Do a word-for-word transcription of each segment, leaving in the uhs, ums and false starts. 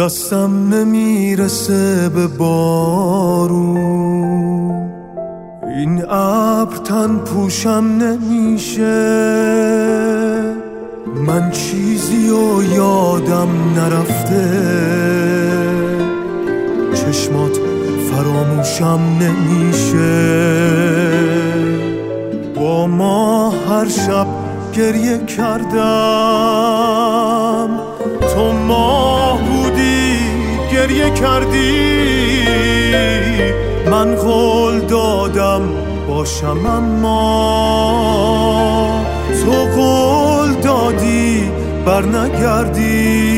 دستم نمیرسه به بارون، این ابر تن پوشم نمیشه، من چیزی و یادم نرفته، چشمات فراموشم نمیشه. با ما هر شب گریه کردم، تو ماه بودی گریه کردی، من قول دادم باشم اما تو قول دادی بر نگردی،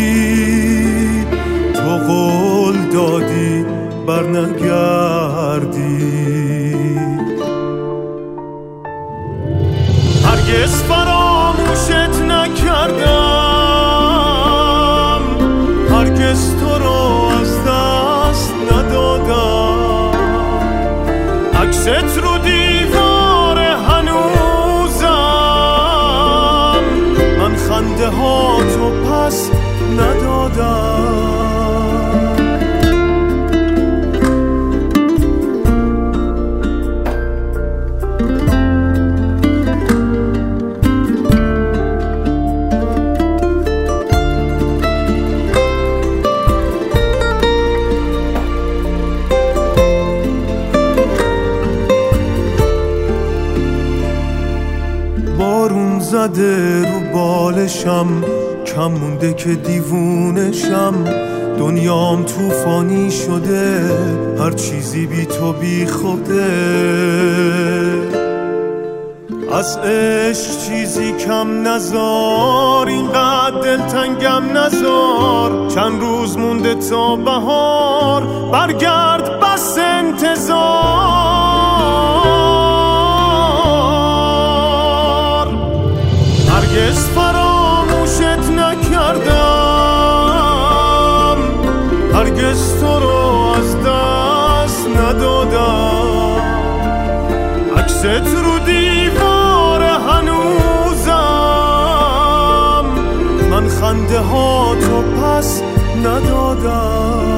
تو قول دادی بر نگردی. هرگز فراموشت نکردم، هرگز تو رو از دست ندادم، عکست رو دیوار هنوزم، من خنده ها تو پس ندادم. بارون زده رو بالشم، کم مونده که دیوونشم، دنیام طوفانی شده، هر چیزی بی تو بی خوده، از عشق چیزی کم نزار، اینقدر دلتنگم نزار، چند روز مونده تا بهار، برگرد بس انتظار. هرگز فراموشت نکردم، هرگز تو رو از دست ندادم، عکست رو دیوار هنوزم، من خنده ها تو پس ندادم.